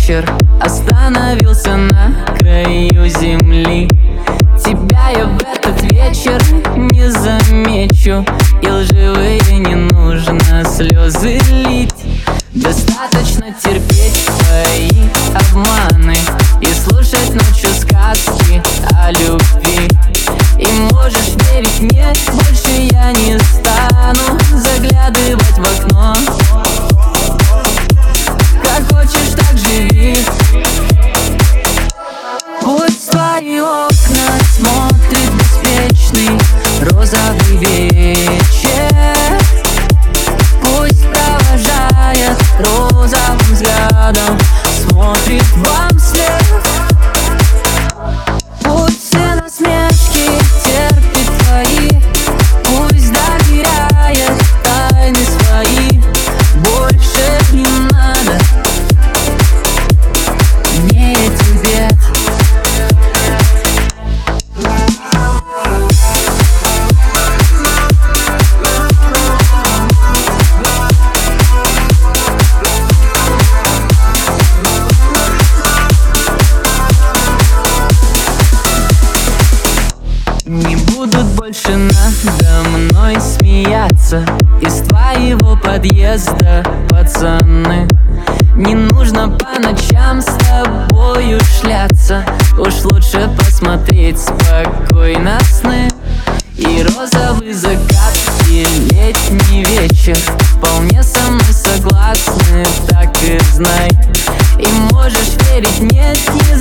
вечер остановился на краю земли. Тебя я в этот вечер не замечу, и лживые не нужно слезы лить. Достаточно терпеть твои обманы и слушать ночью сказки о любви. И можешь верить мне, больше я не стану заглядывать в окно. Как хочешь, так живи. Пусть твои окна смотрит беспечный розовый вечер. Пусть провожает розовым взглядом, смотрит вам вслед. Пусть все насмешки терпит твои, пусть доверяет тайны свои. Больше не надо мне этих бед. Не будут больше надо мной смеяться из твоего подъезда, пацаны. Не нужно по ночам с тобою шляться, уж лучше посмотреть спокойно сны. И розовый закат, и летний вечер вполне со мной согласны, так и знай. И можешь верить, нет, не